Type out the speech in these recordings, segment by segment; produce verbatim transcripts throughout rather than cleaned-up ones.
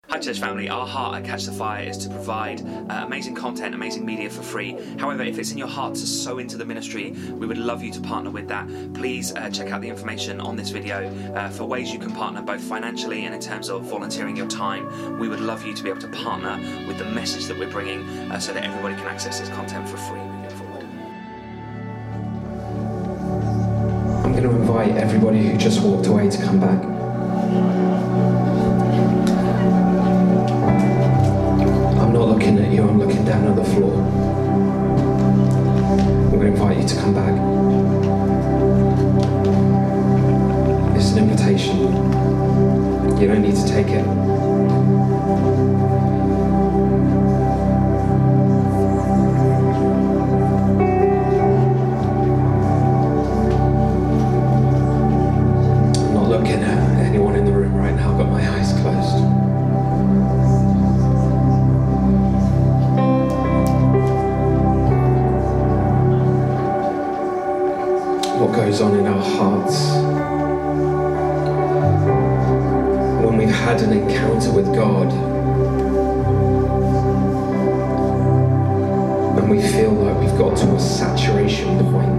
Hi Church family, our heart at Catch the Fire is to provide uh, amazing content, amazing media for free. However, if it's in your heart to sow into the ministry, we would love you to partner with that. Please uh, check out the information on this video uh, for ways you can partner both financially and in terms of volunteering your time. We would love you to be able to partner with the message that we're bringing uh, so that everybody can access this content for free moving forward. I'm going to invite everybody who just walked away to come back. I'm not looking at you, I'm looking down at the floor. I'm going to invite you to come back. It's an invitation. You don't need to take it. I'm not looking at anyone in the room right now, I've got my eyes closed. What goes on in our hearts when we've had an encounter with God and we feel like we've got to a saturation point.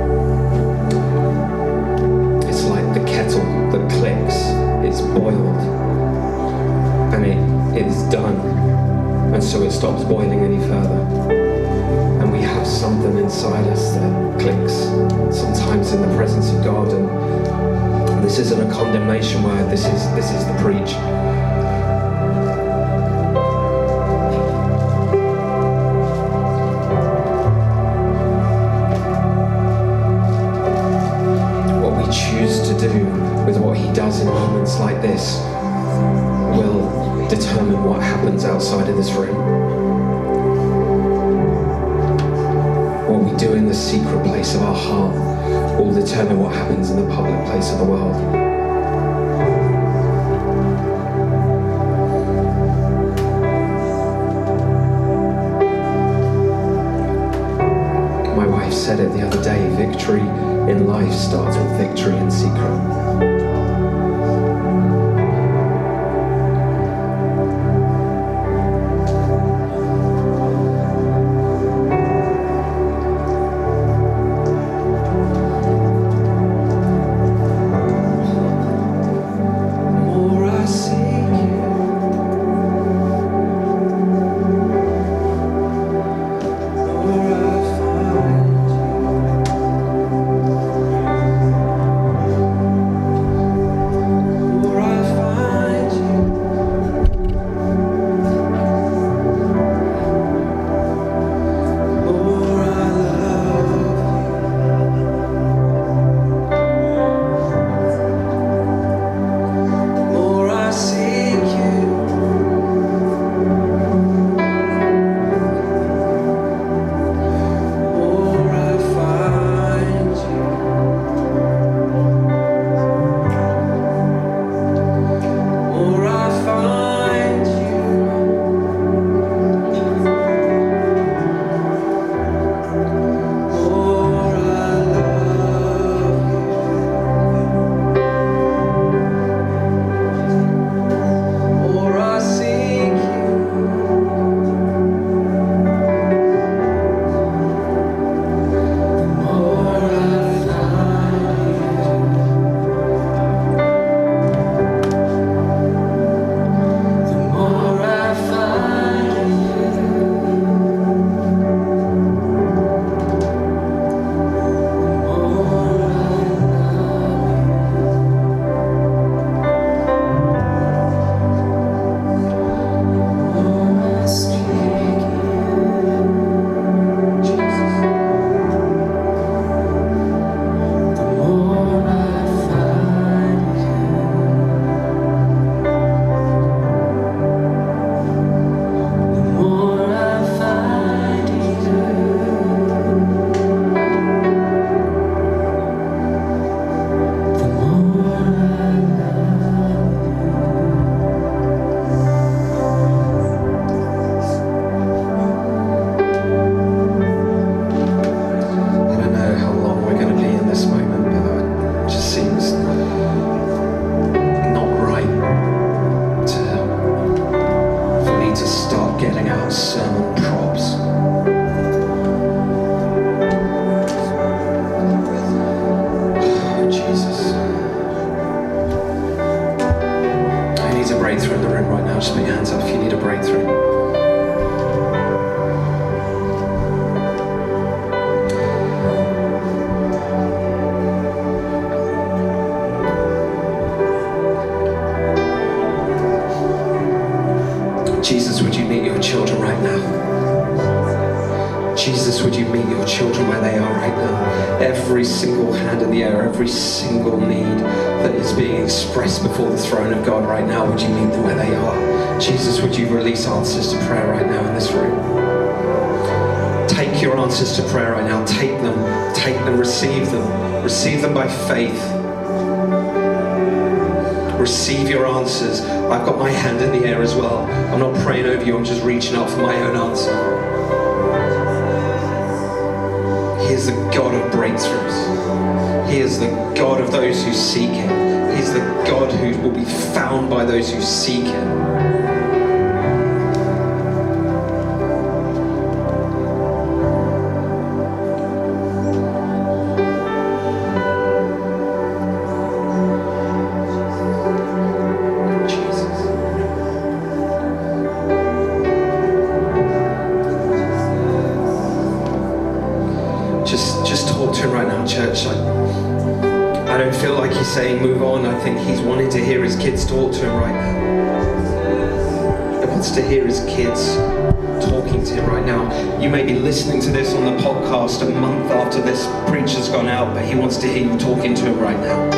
It's like the kettle that clicks, it's boiled and it is done, and so it stops boiling any further. And we have something inside us that clicks, sometimes in the presence of God. And this isn't a condemnation word, this is this is the preach. What we choose to do with what he does in moments like this will determine what happens outside of this room. What we do in the secret place of our heart will determine what happens in the public place of the world. My wife said it the other day, victory in life starts with victory in secret. sermon props. Oh, Jesus. Who needs a breakthrough in the room right now? Just put your hands up if you need a breakthrough. Jesus, would you meet your children right now? Jesus, would you meet your children where they are right now? Every single hand in the air, every single need that is being expressed before the throne of God right now, would you meet them where they are? Jesus, would you release answers to prayer right now in this room? Take your answers to prayer right now. Take them, take them, receive them. Receive them by faith. Receive your answers. I've got my hand in the air as well. I'm not praying over you, I'm just reaching out for my own answer. He is the God of breakthroughs. He is the God of those who seek Him. He is the God who will be found by those who seek Him. Church, I, I don't feel like he's saying move on. I think he's wanting to hear his kids talk to him right now. He wants to hear his kids talking to him right now. You may be listening to this on the podcast a month after this preacher's gone out, but he wants to hear you talking to him right now.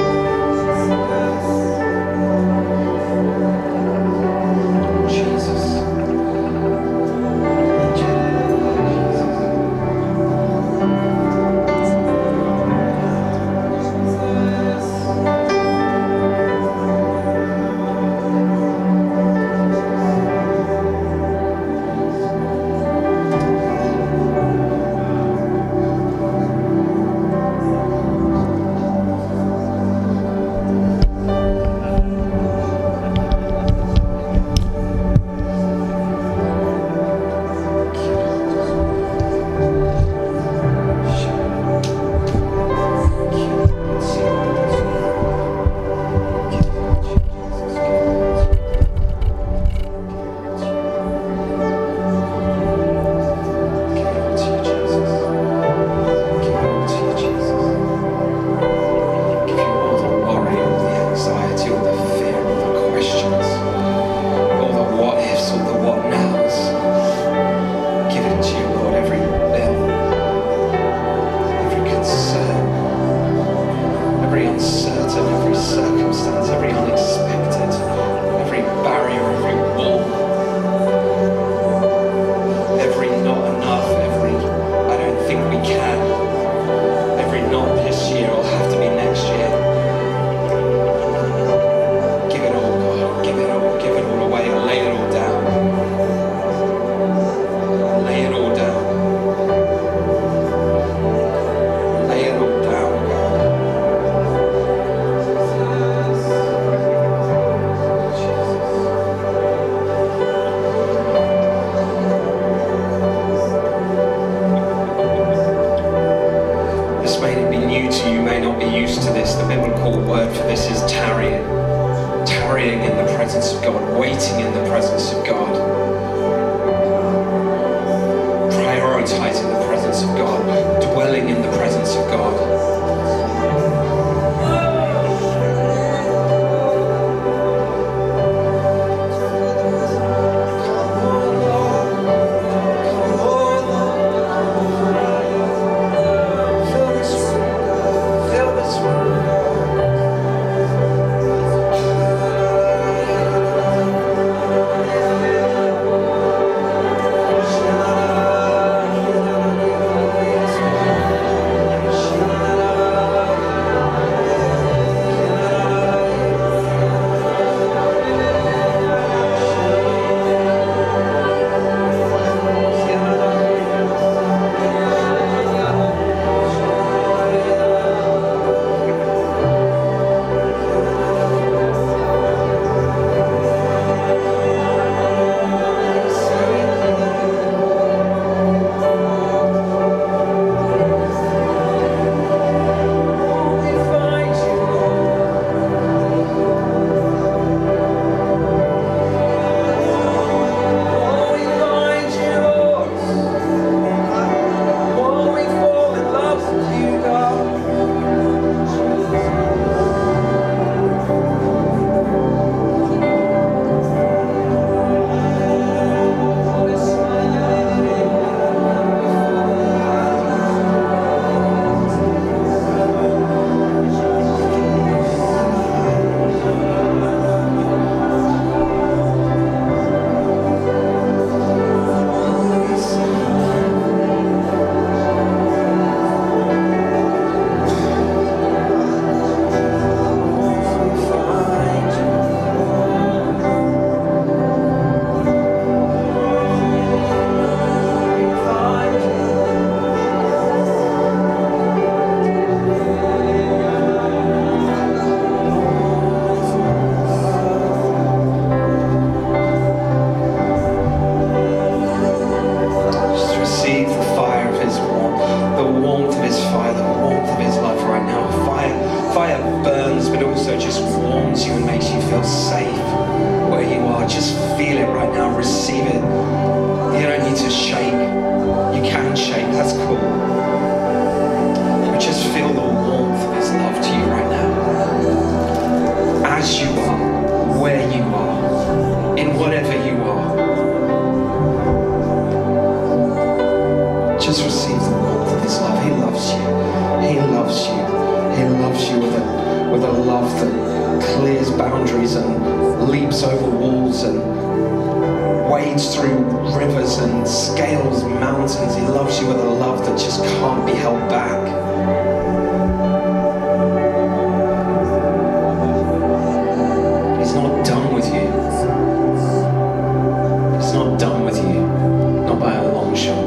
Fill receive it. You don't need to shake. You can shake, that's cool. But just feel the warmth of his love to you right now. As you are, where you are, in whatever you are. Just receive the warmth of his love. He loves you. He loves you. He loves you with a, with a love that clears boundaries and leaps over walls and wades through rivers and scales mountains. He loves you with a love that just can't be held back. He's not done with you. He's not done with you. Not by a long shot.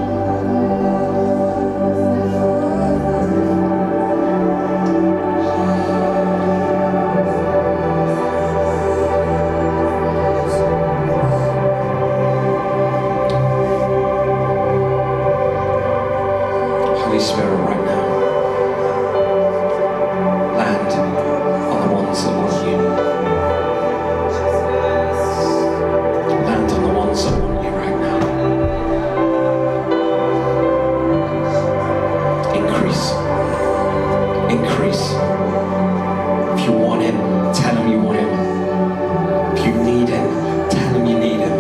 Spirit right now, land on the ones that want you. Land on the ones that want you right now. Increase. Increase. If you want him, tell him you want him. If you need him, tell him you need him.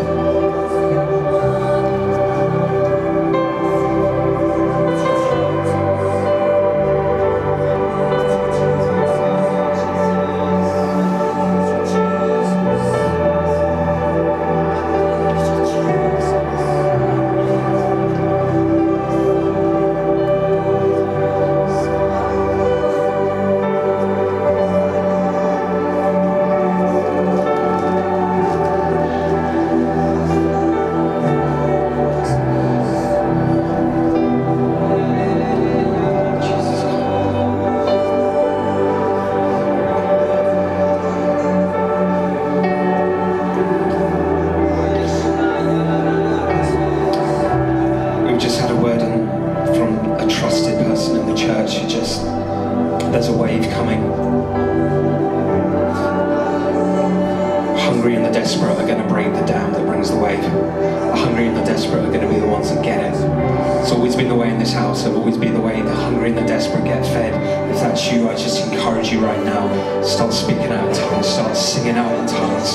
There's a wave coming. Hungry and the desperate are going to break the dam that brings the wave. The hungry and the desperate are going to be the ones that get it. It's always been the way in this house. It'll always be the way the hungry and the desperate get fed. If that's you, I just encourage you right now. Start speaking out in tongues. Start singing out in tongues.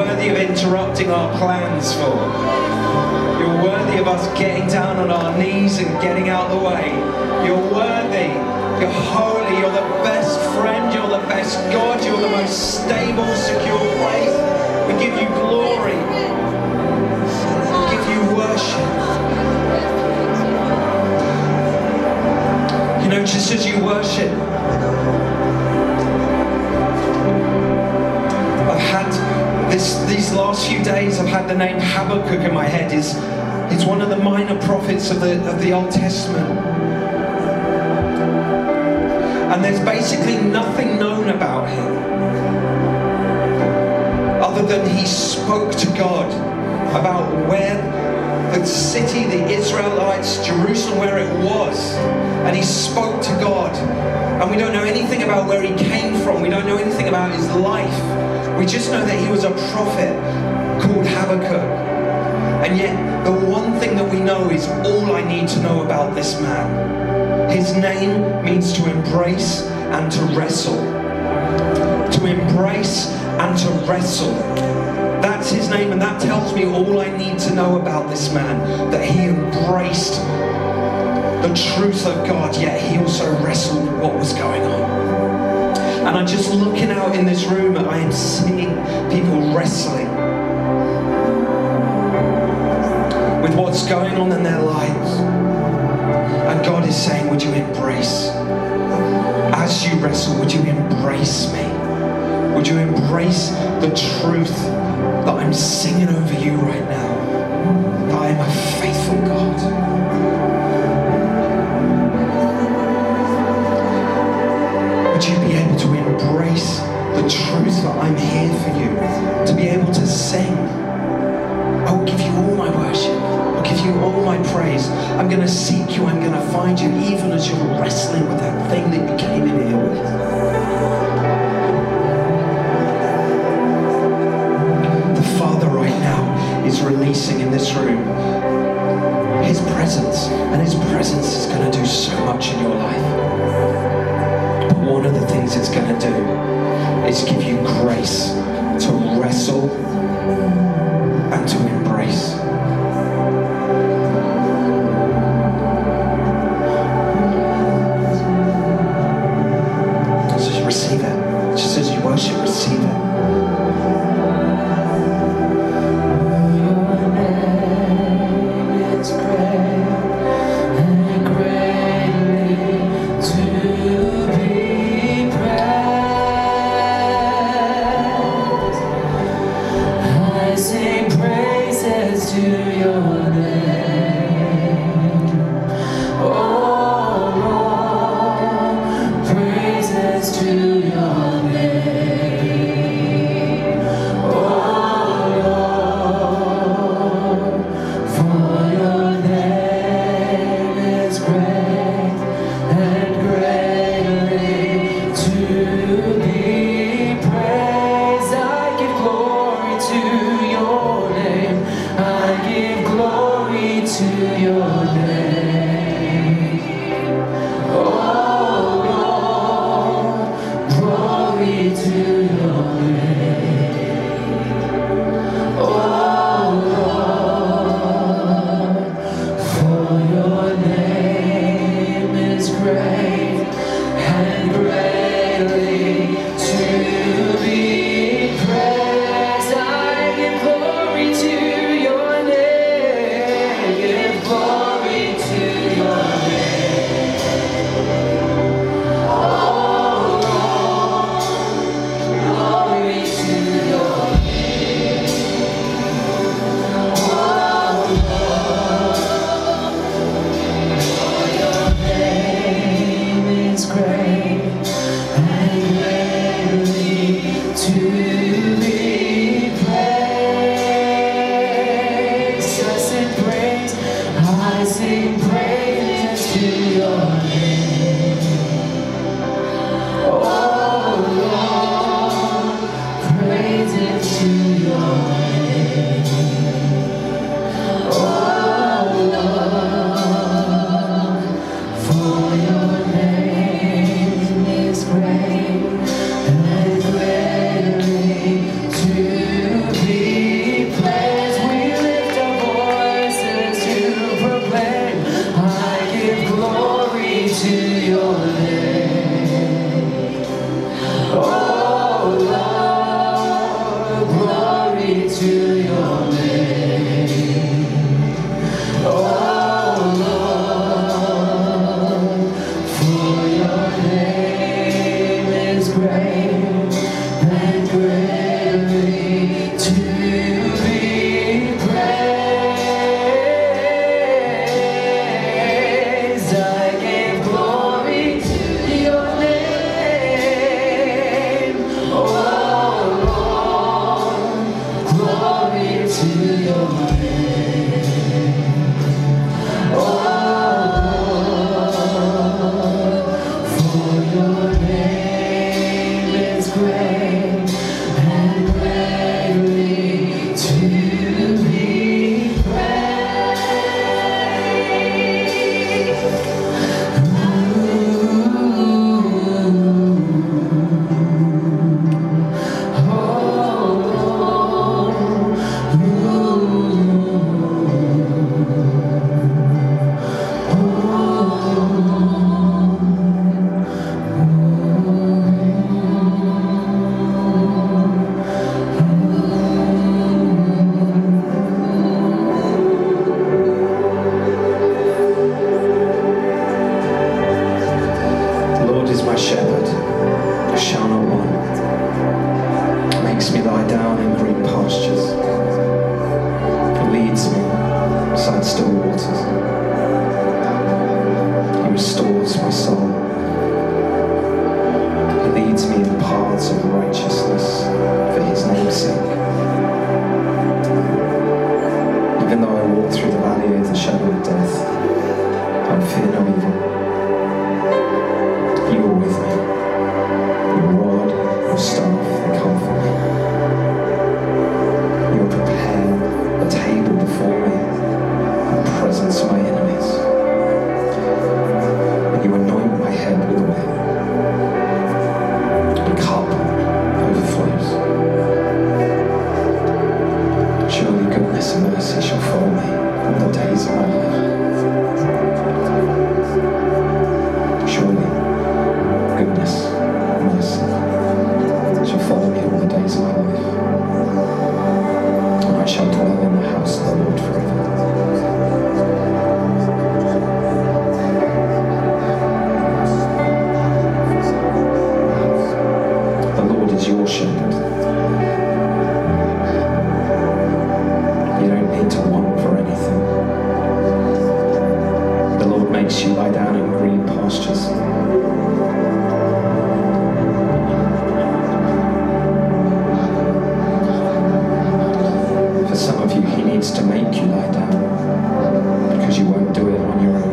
worthy of interrupting our plans for. You're worthy of us getting down on our knees and getting out the way. You're worthy. You're holy. You're the best friend. You're the best God. You're the most stable, secure place. We give you glory. We give you worship. You know, just as you worship, I've had this, these last few days, I've had the name Habakkuk in my head. It's, it's one of the minor prophets of the, of the Old Testament. And there's basically nothing known about him other than he spoke to God about where the city, the Israelites, Jerusalem, where it was. And he spoke to God. And we don't know anything about where he came from. We don't know anything about his life. We just know that he was a prophet called Habakkuk. And yet, the one thing that we know is all I need to know about this man. His name means to embrace and to wrestle. To embrace and to wrestle. That's his name, and that tells me all I need to know about this man. That he embraced the truth of God, yet he also wrestled with what was going on. And I'm just looking out in this room and I am seeing people wrestling with what's going on in their lives. And God is saying, would you embrace? As you wrestle, would you embrace me? Would you embrace the truth that I'm singing over you right now? That I am a faithful God. Would you be able to embrace the truth that I'm here for you? To be able to sing. I will give you all my worship. I'll give you all my praise. I'm going to seek you. I'm going to find you even as you're wrestling with that thing that you came in here with. The Father right now is releasing in this room His presence. And His presence is going to do so much in your life. But one of the things it's going to do is give you grace to wrestle and to embrace. So receive it. Just as you worship, receive it. I give glory shadow of death, I'll fear no evil. You are with me. Your rod, your staff, they comfort me. You have prepared a table before me in the presence of my enemies. And you anoint my head with oil. The cup overflows. Surely goodness and mercy shall follow me all the days of my life. Surely goodness and mercy shall follow me all the days of my life. And I shall dwell in the house of the Lord forever. The Lord is your shepherd. You don't need to want for anything. The Lord makes you lie down in green pastures. For some of you, He needs to make you lie down because you won't do it on your own.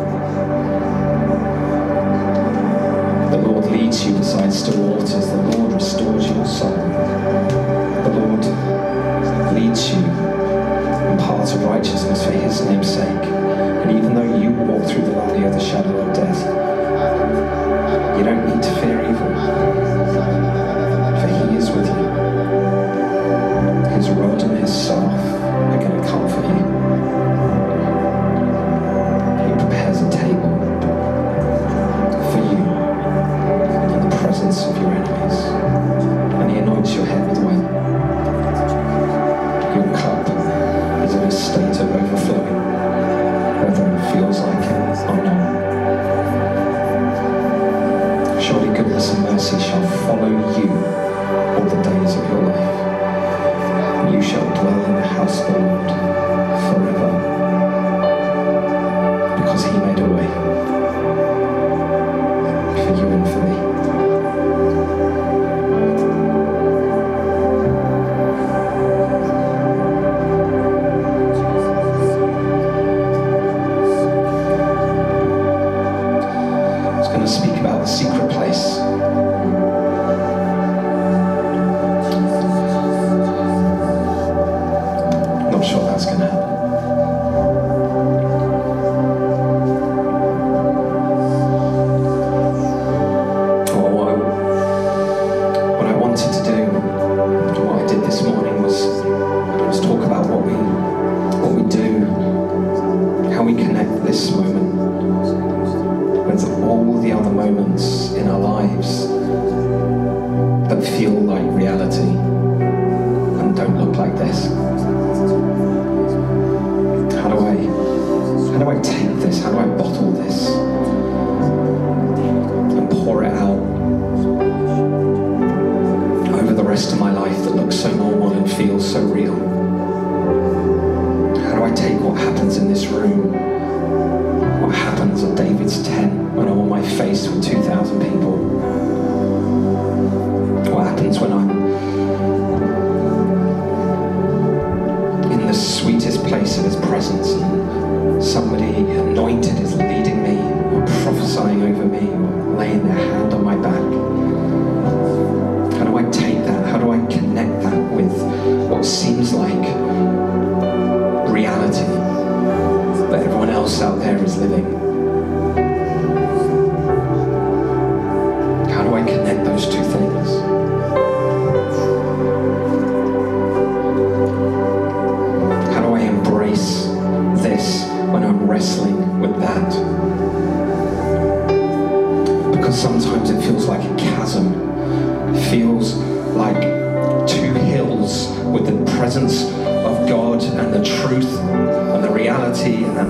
The Lord leads you beside still waters. The Lord restores your soul. The Lord leads you in paths of righteousness for His name's sake. And even though you walk through the valley of the shadow of death, you don't need to fear evil, for He is with you. His rod and His staff are going to comfort you. He prepares a table for you in the presence of your enemies, and He anoints your head with oil. Your cup is in a state of overflowing, whether it feels like it or not. Surely goodness and mercy shall follow you all the days of your life. And you shall dwell in the house of the Lord forever, because He made a way for you and for me. Speak about the secret place. Not sure that's going to happen. Well, what I, what I wanted to do, what I did this morning was, was talk about what we, what we do, how we connect this moment with all the other moments in our lives that feel like reality and don't look like this. How do I, how do I take this? How do I bottle this and pour it out over the rest of my life that looks so normal and feels so real? How do I take what happens in this room? What happens at David's tent when I'm on my face with two thousand people? What happens when I'm in the sweetest place of His presence and somebody anointed is leading me or prophesying over me or laying their hand on my back? How do I take that? How do I connect that with what seems like reality that everyone else out there is living? How do I connect those two things? How do I embrace this when I'm wrestling with that? Because sometimes it feels like a chasm. It feels like two hills with the presence of God and the truth and the reality and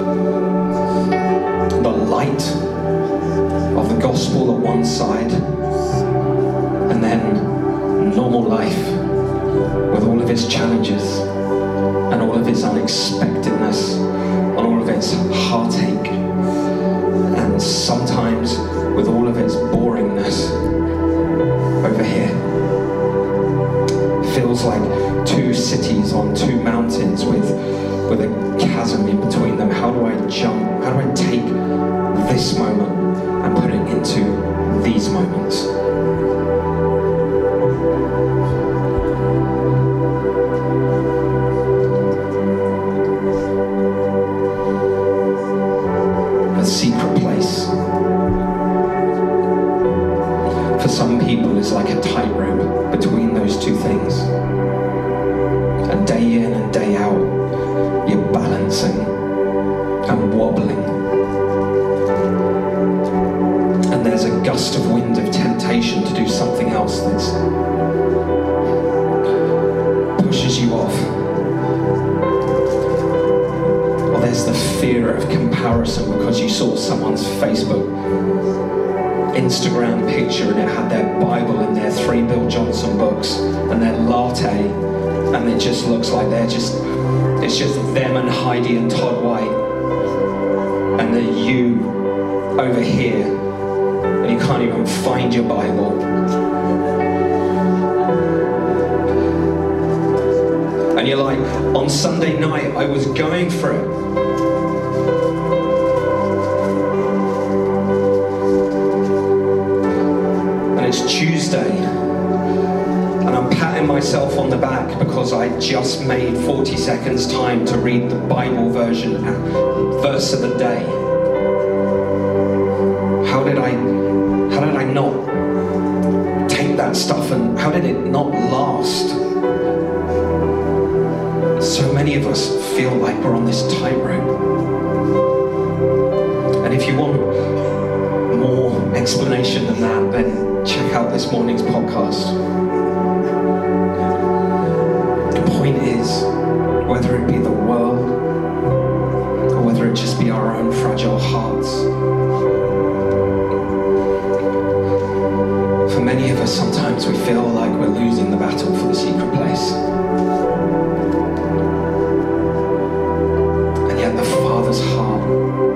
the, the light of the gospel on one side, and then normal life with all of its challenges and all of its unexpectedness and all of its heartache, and sometimes with all of its boringness over here. Feels like two cities on two mountains with, with a chasm in between them. How do fear of comparison because you saw someone's Facebook, Instagram picture and it had their Bible and their three Bill Johnson books and their latte, and it just looks like they're just, it's just them and Heidi and Todd White, and then you over here, and you can't even find your Bible. And you're like, on Sunday night, I was going for it. And it's Tuesday, and I'm patting myself on the back because I just made forty seconds time to read the Bible version, verse of the day. How did I, how did I not take that stuff, and how did it not last? So many of us feel like we're on this tightrope. And if you want more explanation than that, then check out this morning's podcast. The point is, whether it be the world or whether it just be our own fragile hearts, for many of us, sometimes we feel like we're losing the battle for the secret place. Heart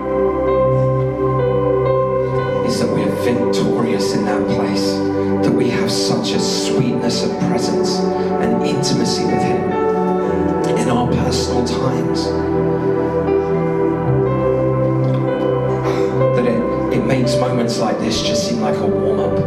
is that we're victorious in that place, that we have such a sweetness of presence and intimacy with Him in our personal times that it, it makes moments like this just seem like a warm-up.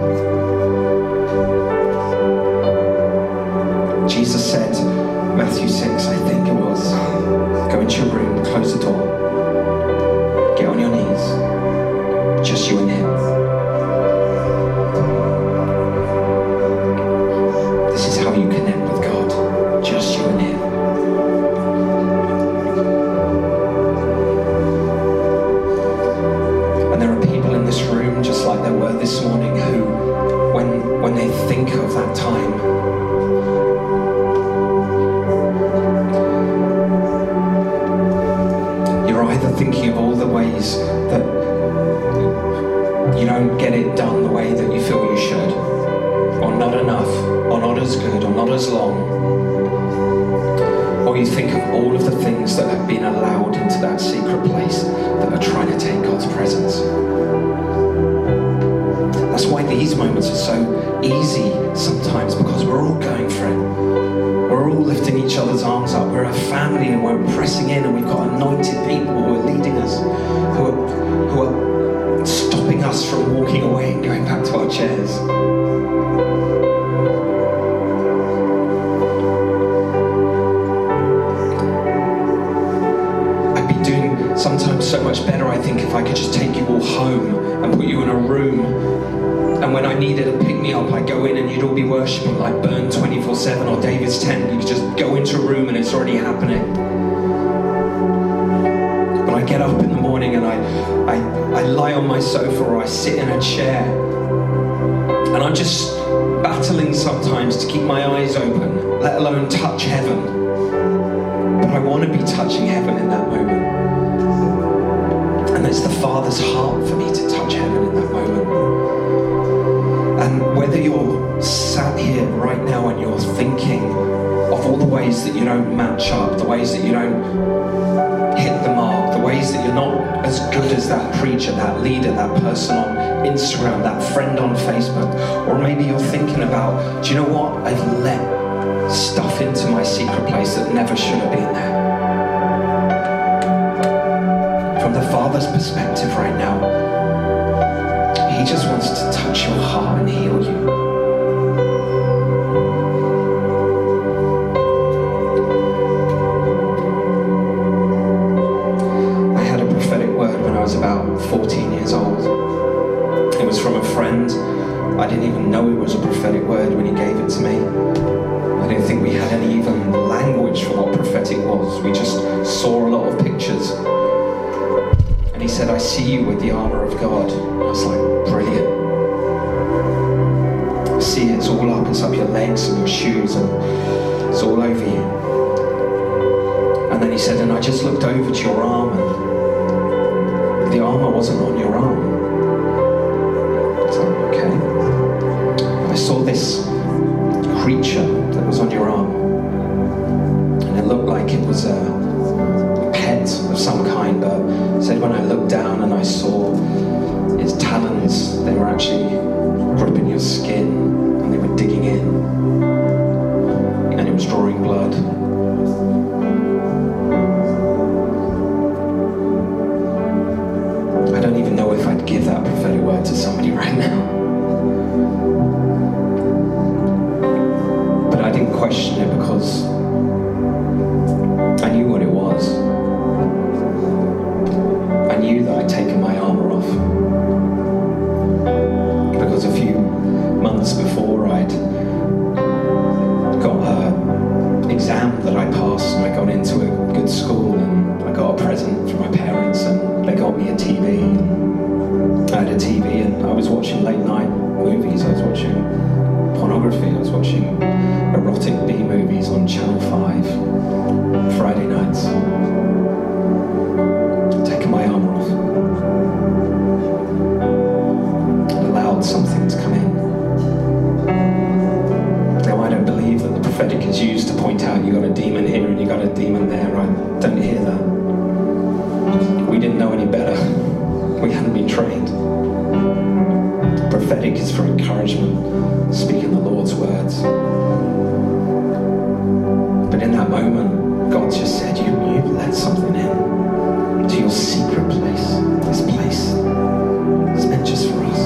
Jesus said, Matthew six, I think it was, go into your room, close the door, get on your knees, just you and Him. This is how you connect with God, just you and Him. And there are people in this room, just like there were this morning, who, when, when they think of that time, thinking of all the ways that you don't get it done the way that you feel you should, or not enough, or not as good, or not as long, or you think of all of the things that have been allowed into that secret place that are trying to take God's presence. That's why these moments are so easy sometimes, because we're all going for it. We're all lifting each other's arms up. We're a family and we're pressing in, and we've got anointed people who are leading us, who are, who are stopping us from walking away and going back to our chairs. I'd be doing sometimes so much better, I think, if I could just take you all home and put you in a room. And when I needed a pick-me-up, I'd go in and you'd all be worshipping like Burn twenty-four seven or David's tent. You could just go into a room and it's already happening. But I get up in the morning and I, I, I lie on my sofa or I sit in a chair. And I'm just battling sometimes to keep my eyes open, let alone touch heaven. But I want to be touching heaven in that moment. And it's the Father's heart for me to touch heaven in that moment. And whether you're sat here right now and you're thinking of all the ways that you don't match up, the ways that you don't hit the mark, the ways that you're not as good as that preacher, that leader, that person on Instagram, that friend on Facebook, or maybe you're thinking about, do you know what? I've let stuff into my secret place that never should have been there. From the Father's perspective right now, He just wants to touch your heart and heal you. I had a prophetic word when I was about fourteen years old. It was from a friend. I didn't even know it was a prophetic word when he gave it to me. I didn't think we had any even language for what prophetic was. We just saw a lot of pictures. And he said, I see you with the armour of God. I was like, brilliant. I see it, it's all up, it's up your legs and your shoes, and it's all over you. And then he said, and I just looked over to your arm, and the armour wasn't on your arm. It's like, okay. I saw this creature that was on your arm, and it looked like it was a pet of some kind, but it said when I looked down and I saw its talons, they were actually gripping your skin and they were digging in, and it was drawing blood. I don't even know if I'd give that prophetic word to somebody right now. But I didn't question it because I knew what it was. I knew that I'd taken my armour off. Because a few months before I'd got an exam that I passed, and I got into a good school, and I got a present from my parents, and they got me a T V. I had a T V, and I was watching late night movies. I was watching pornography. I was watching erotic B movies on Channel five Friday nights. Taking my armour off. And allowed something to come in. Now I don't believe that the prophetic is used to point out you got a demon here and you got a demon there. I don't hear that. We didn't know any better. We hadn't been trained. Prophetic is for encouragement, speaking the Lord's words. But in that moment, God just said, you, you let something in to your secret place. This place is meant just for us.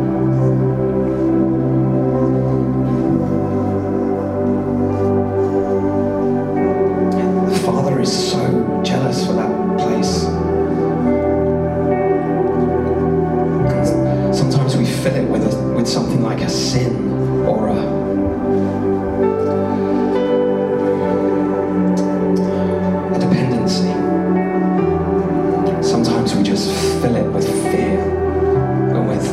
The Father is so jealous for that place. Sometimes we fill it with a, with something like a sin or a a dependency. Sometimes we just fill it with fear and with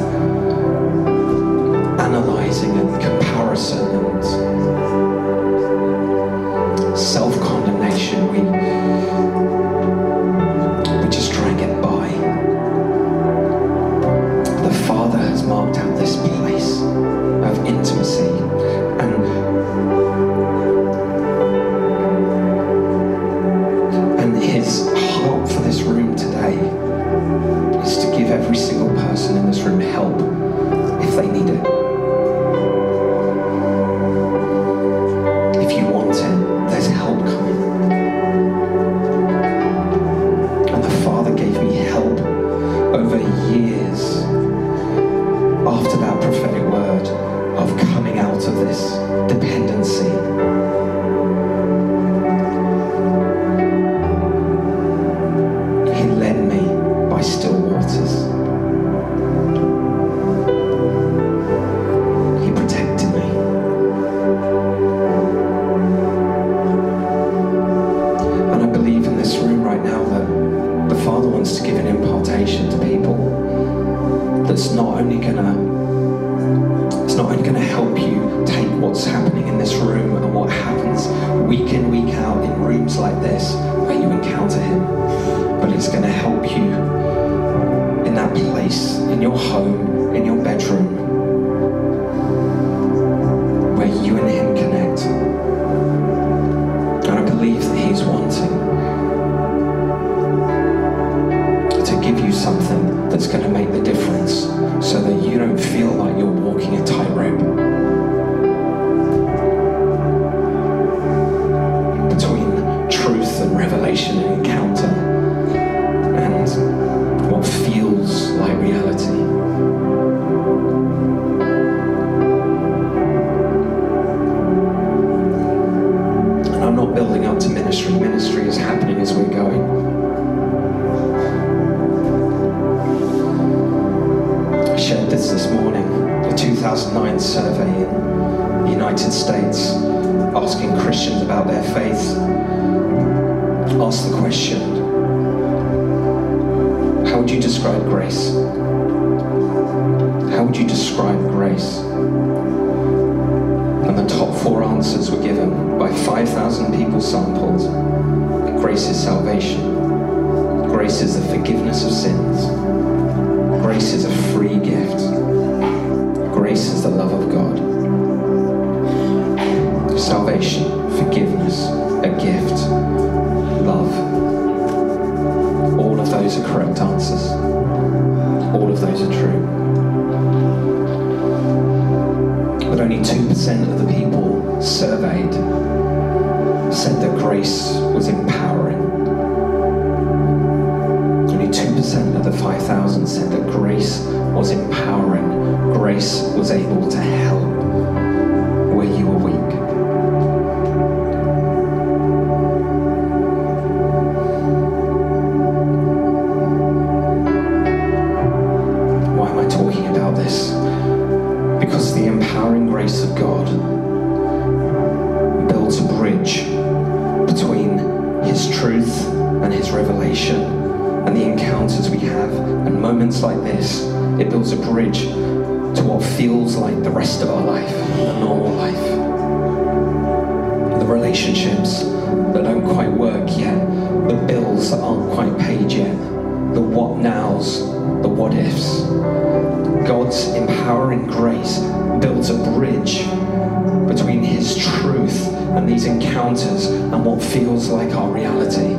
analysing and comparison and self-condemnation. We we just try and get by. The Father has marked out this place of intimacy, and and His heart for this room today is to give every single person in this room help if they need it. If you want it, there's help coming. And the Father gave me help over years after that prophetic word of coming out of this dependency. He led me by still waters. He protected me. And I believe in this room right now that the Father wants to give an impartation to people that's not only gonna it's not only gonna help you take what's happening in this room and what happens week in, week out in rooms like this where you encounter Him, but it's gonna help you in that place, in your home, in your bedroom, where you and Him connect. And I believe that He's wanting to give you something that's going to make the difference, so that you don't feel like you're walking a tightrope between truth and revelation and encounter and what feels like reality. And I'm not building up to ministry. Ministry is happening as we're going. I shared this this morning, a two thousand nine survey in the United States asking Christians about their faith. Asked the question, how would you describe grace? How would you describe grace? And the top four answers were given by five thousand people sampled. Grace is salvation. Grace Grace is the forgiveness of sins. Grace is a free gift. Grace is the love of God. Salvation, forgiveness, a gift, love. All of those are correct answers. All of those are true. But only two percent of the people surveyed said that grace was empowering. Only two percent of the five thousand said that grace was empowering. Grace was able to help where you were weak. Why am I talking about this? Because the empowering grace of God builds a bridge between His truth and His revelation and the encounters we have, and moments like this, it builds a bridge to what feels like the rest of our life, the normal life. The relationships that don't quite work yet, the bills that aren't quite paid yet, the what nows, the what ifs. God's empowering grace builds a bridge between His truth and these encounters and what feels like our reality.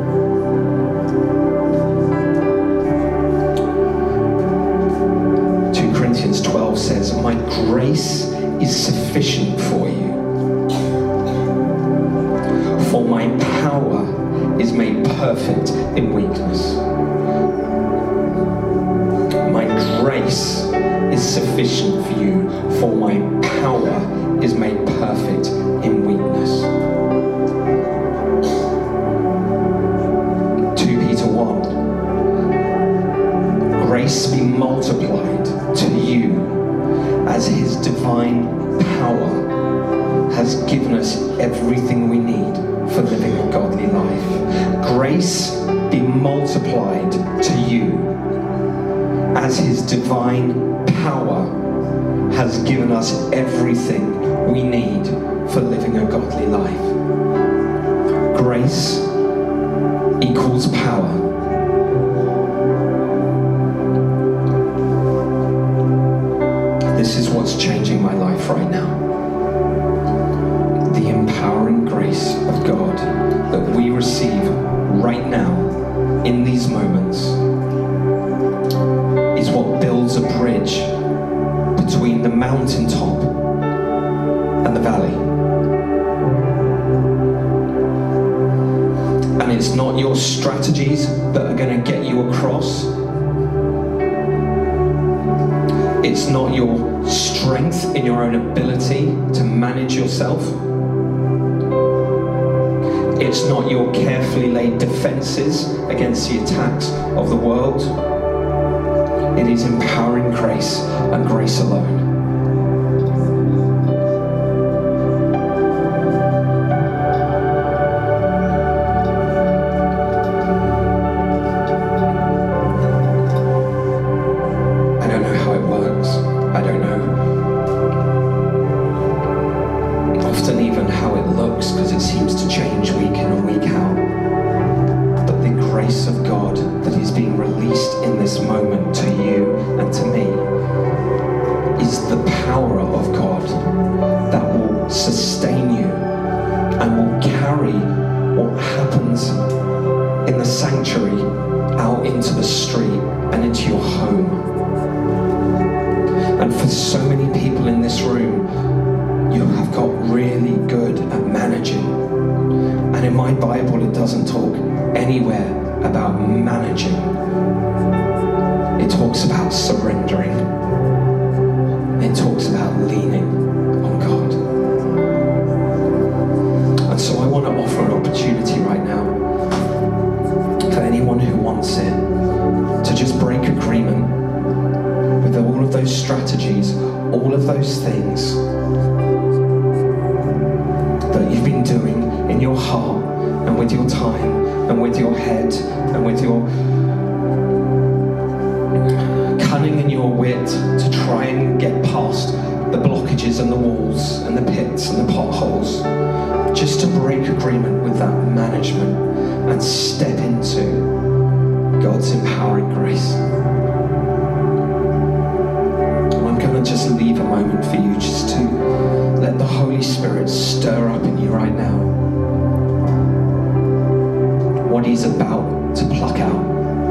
Second Corinthians twelve says, "My grace is sufficient for you, for my power is made perfect in weakness." My grace is sufficient for you, for my power is made perfect in weakness. Second Peter one, grace be multiplied to you as His divine power has given us everything we need for living a godly life. Grace be multiplied to you as His divine power has given us everything we need for living a godly life. Grace equals power. This is what's changing my life right now. The empowering grace of God that we receive right now in these moments is what builds a bridge between the mountaintop and the valley. And it's not your strategies that are going to get you across. It's not your strength in your own ability to manage yourself. It's not your carefully laid defenses against the attacks of the world. It is empowering grace and grace alone. I don't know how it works. I don't know often even how it looks, because it seems to change week in and week out. But the grace of God that is being released in this moment to you and to me is the power of God that will sustain you and will carry what happens in the sanctuary out into the street and into your home. And for so many people in this room, you have got really good at managing. And in my Bible, it doesn't talk anywhere about managing. It talks about surrendering. It talks about leaning on God. And so I want to offer an opportunity right now for anyone who wants it to just break agreement with all of those strategies, all of those things that you've been doing in your heart and with your time and with your head and with your cunning and your wit to try and get past the blockages and the walls and the pits and the potholes, just to break agreement with that management and step into God's empowering grace. And I'm going to just leave a moment for you just to let the Holy Spirit stir up in you right now what He's about to pluck out.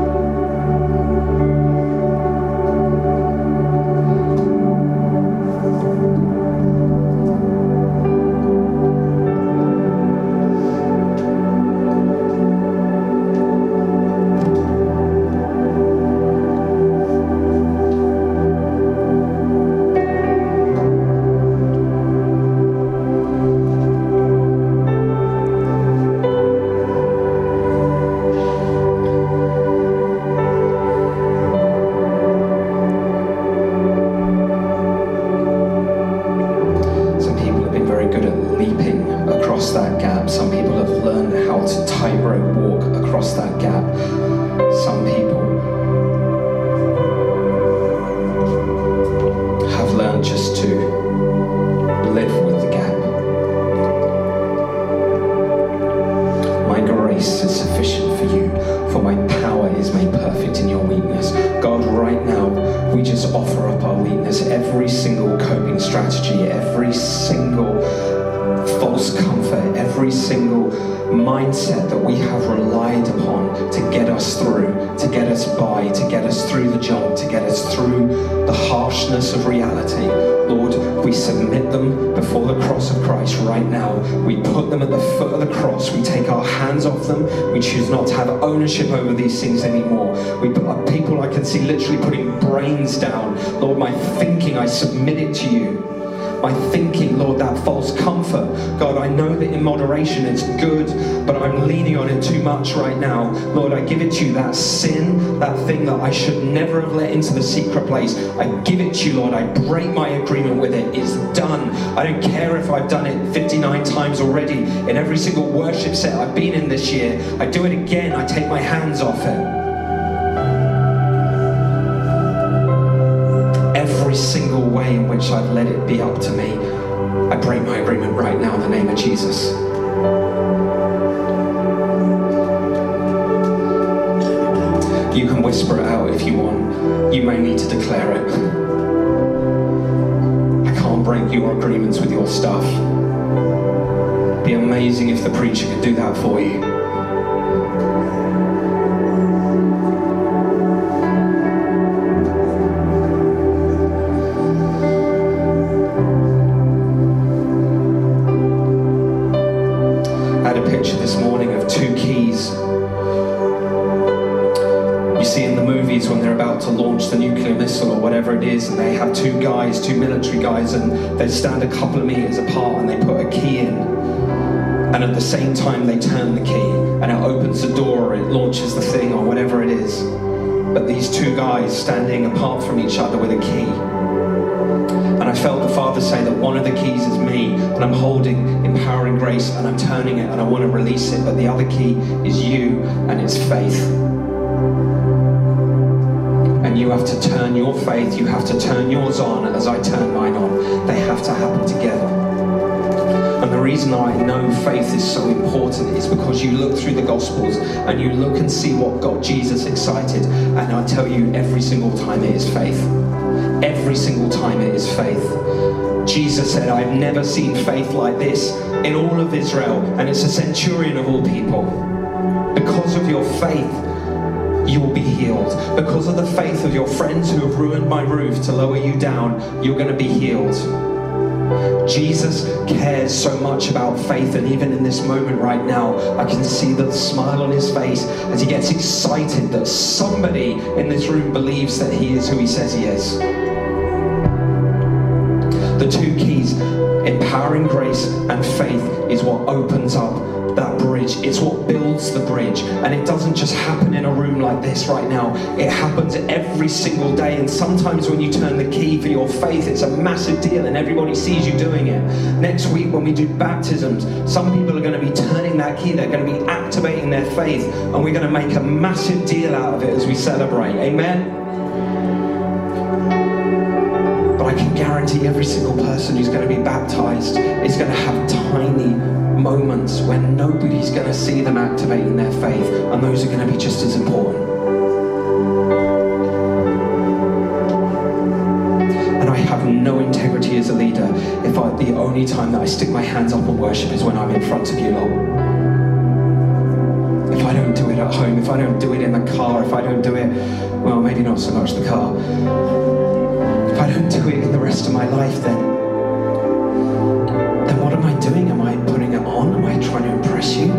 Mindset that we have relied upon to get us through, to get us by, to get us through the junk, to get us through the harshness of reality. Lord, we submit them before the cross of Christ right now. We put them at the foot of the cross. We take our hands off them. We choose not to have ownership over these things anymore. We put up people I can see literally putting brains down. Lord, my thinking, I submit it to you. My thinking, Lord, that false comfort. God, I know that in moderation it's good, but I'm leaning on it too much right now. Lord, I give it to you, that sin, that thing that I should never have let into the secret place. I give it to you, Lord. I break my agreement with it. It's done. I don't care if I've done it fifty-nine times already in every single worship set I've been in this year. I do it again. I take my hands off it. Every single way in which I've let it be up to me, I break my agreement right now in the name of Jesus. You can whisper it out if you want. You may need to declare it. I can't break your agreements with your stuff. It'd be amazing if the preacher could do that for you. This morning of two keys. You see in the movies when they're about to launch the nuclear missile or whatever it is, and they have two guys, two military guys, and they stand a couple of meters apart and they put a key in, and at the same time they turn the key and it opens the door or it launches the thing or whatever it is. But these two guys standing apart from each other with a key. And I felt the Father say that one of the keys is me, and I'm holding empowering grace and I'm turning it and I want to release it, but the other key is you, and it's faith. And you have to turn your faith, you have to turn yours on as I turn mine on. They have to happen together. And the reason I know faith is so important is because you look through the Gospels and you look and see what got Jesus excited, and I tell you, every single time it is faith. Every single time it is faith. Jesus said, I've never seen faith like this in all of Israel, and it's a centurion of all people. Because of your faith, you will be healed. Because of the faith of your friends who have ruined my roof to lower you down, you're going to be healed. Jesus cares so much about faith, and even in this moment right now, I can see the smile on his face as he gets excited that somebody in this room believes that he is who he says he is. The two keys, empowering grace and faith, is what opens up that bridge. It's what builds the bridge, and it doesn't just happen in a room like this right now. It happens every single day, and sometimes when you turn the key for your faith, it's a massive deal and everybody sees you doing it. Next week when we do baptisms, some people are going to be turning that key. They're going to be activating their faith, and we're going to make a massive deal out of it as we celebrate. Amen? But I can guarantee every single person who's going to be baptized is going to have tiny moments when nobody's going to see them activating their faith, and those are going to be just as important. no integrity as a leader if I, the only time that I stick my hands up and worship is when I'm in front of you, Lord. If I don't do it at home, if I don't do it in the car, if I don't do it, well, maybe not so much the car. If I don't do it in the rest of my life, then, then what am I doing? Am I putting it on? Am I trying to impress you?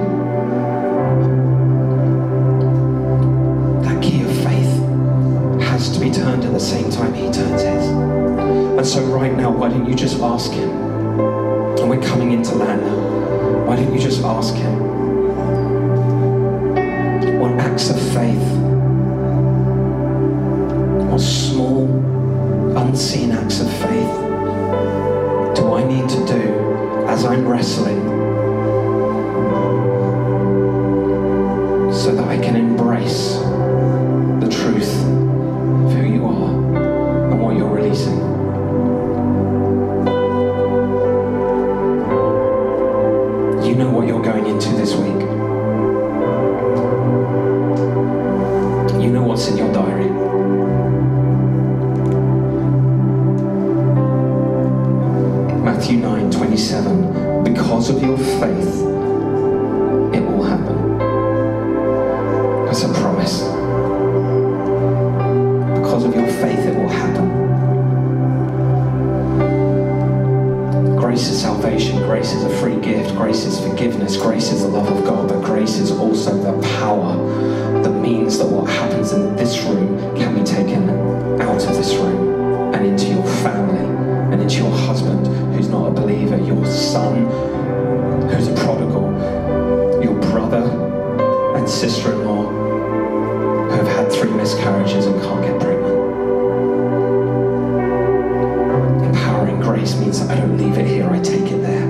That key of faith has to be turned at the same time he turns his. And so right now, why don't you just ask him? And we're coming into land now. Why don't you just ask him? What acts of faith, what small, unseen acts of faith do I need to do as I'm wrestling so that I can embrace the truth of who you are and what you're releasing? You know what you're going into this week. You know what's in your diary. Matthew nine twenty-seven. Because of your faith, it will happen. That's a promise. Because of your faith, it will happen. Grace is salvation. Grace is a free gift. Grace is forgiveness. Grace is the love of God. But grace is also the power that means that what happens in this room can be taken out of this room and into your family and into your husband who's not a believer, your son who's a prodigal, your brother and sister-in-law who have had three miscarriages and can't get pregnant. Empowering grace means that I don't leave it here, I take it there.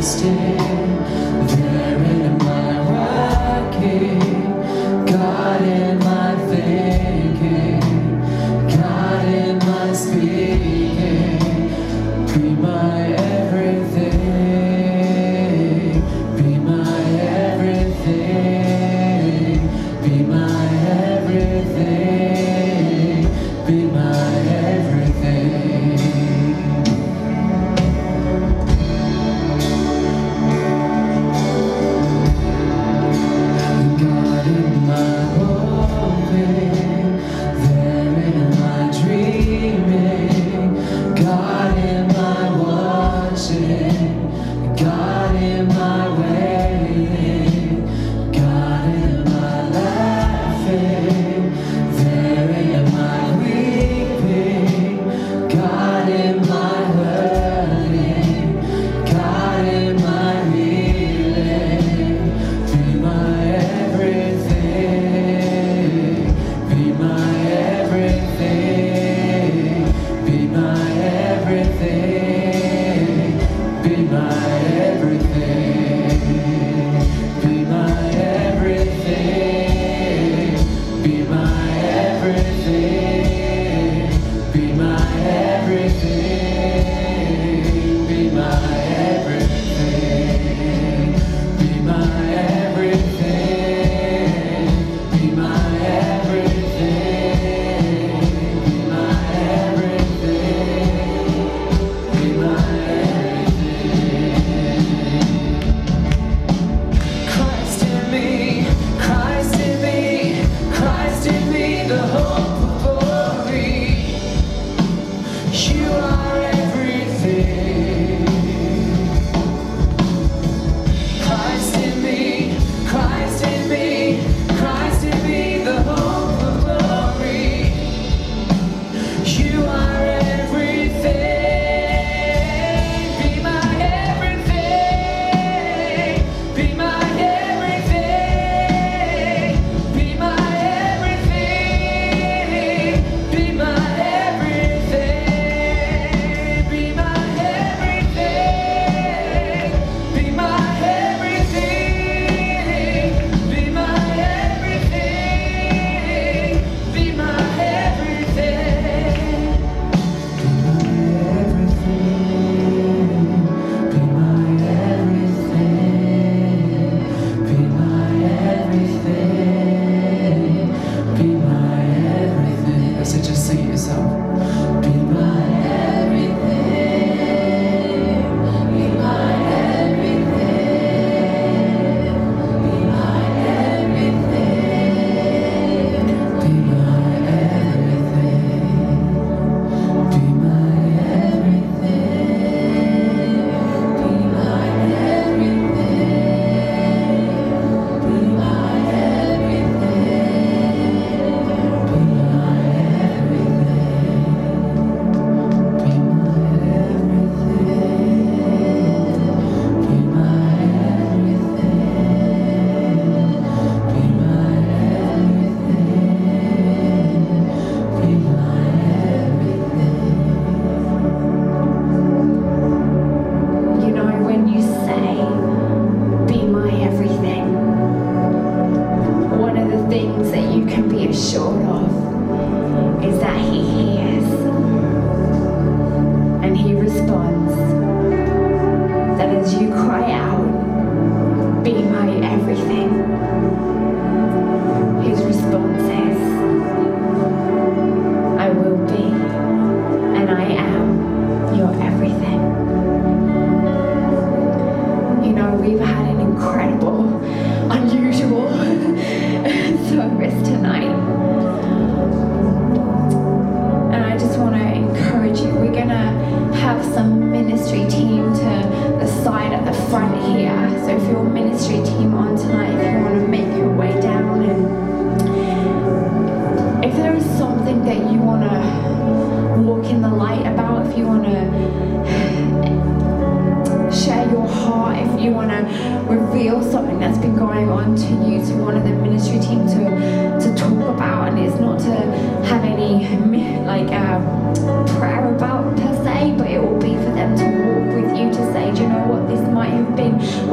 prayer about per se, but it will be for them to walk with you to say, do you know what, this might have been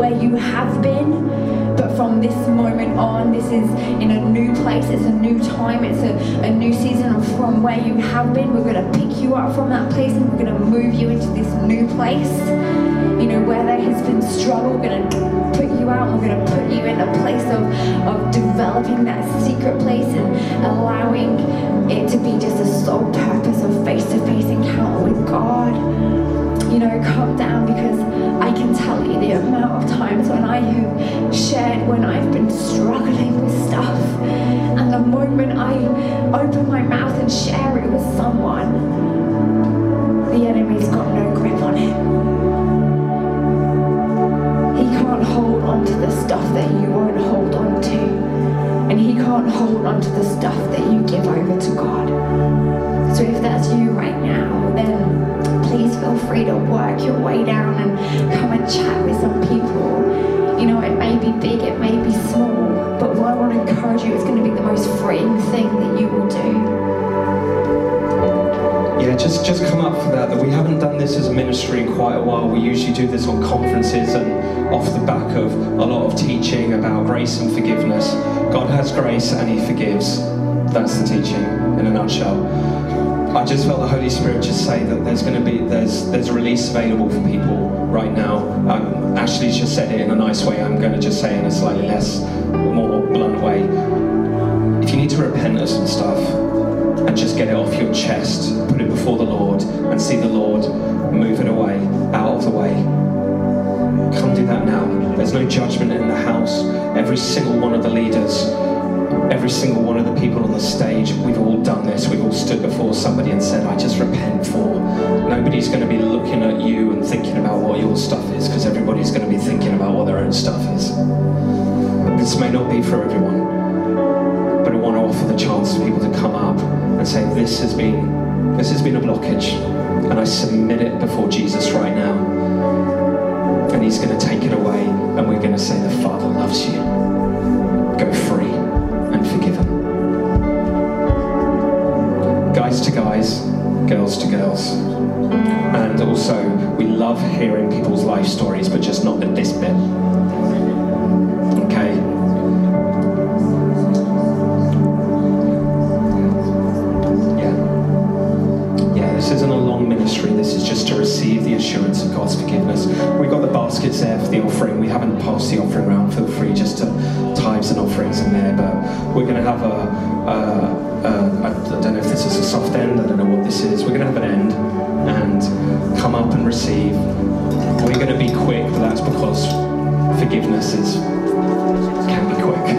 where you have been. But from this moment on, this is in a new place, it's a new time, it's a, a new season. And from where you have been, we're going to pick you up from that place and we're going to move you into this new place. You know, where there has been struggle, we're going to put you out and we're going to put you in a place of, of developing that secret place and allowing it to be just a sole purpose of face-to-face encounter with God. You know, calm down, because I can tell you the amount of times when I have shared when I've been struggling with stuff, and the moment I open my mouth and share it with someone, the enemy's got no grip on it. He can't hold on to the stuff that you won't hold on to, and he can't hold on to the stuff that you give over to God. So if that's you right now, then please feel free to work your way down and come and chat with some people. You know, it may be big, it may be small, but what I want to encourage you, it's going to be the most freeing thing that you will do. Yeah, just, just come up for that, that we haven't done this as a ministry in quite a while. We usually do this on conferences and off the back of a lot of teaching about grace and forgiveness. God has grace and he forgives. That's the teaching in a nutshell. I just felt the Holy Spirit just say that there's going to be, there's there's a release available for people right now. Um, Ashley's just said it in a nice way. I'm going to just say it in a slightly less, more blunt way. If you need to repent of some stuff and just get it off your chest, put it before the Lord and see the Lord move it away, out of the way, come do that now. There's no judgment in the house. Every single one of the leaders, every single one of the people on the stage, we've all done this. We've all stood before somebody and said, I just repent for. Nobody's going to be looking at you and thinking about what your stuff is, because everybody's going to be thinking about what their own stuff is. This may not be for everyone, but I want to offer the chance for people to come up and say, this has been, this has been a blockage, and I submit it before Jesus right now. And he's going to take it away, and we're going to say, the Father loves you. Go free and forgiven. Guys to guys, girls to girls. And also, we love hearing people's life stories, but just not at this bit. Okay? Yeah. Yeah, this isn't a long ministry. This is just to receive the assurance of God's forgiveness. We've got the baskets there for the offering. We haven't passed the offering around. Feel free just to tithes and offerings in there, but we're going to have a, a, a, I don't know if this is a soft end, I don't know what this is. We're going to have an end and come up and receive. We're going to be quick, but that's because forgiveness is can be quick.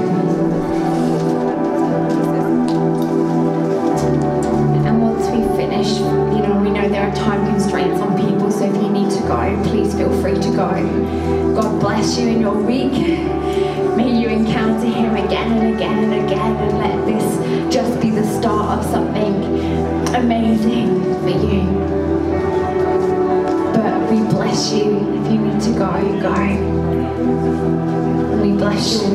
And once we finish, you know, we know there are time constraints on people, so if you need to go, please feel free to go. God bless you in your week. May you encounter him again and again and again, and let this just be the start of something amazing for you. But we bless you. If you need to go, go. We bless you.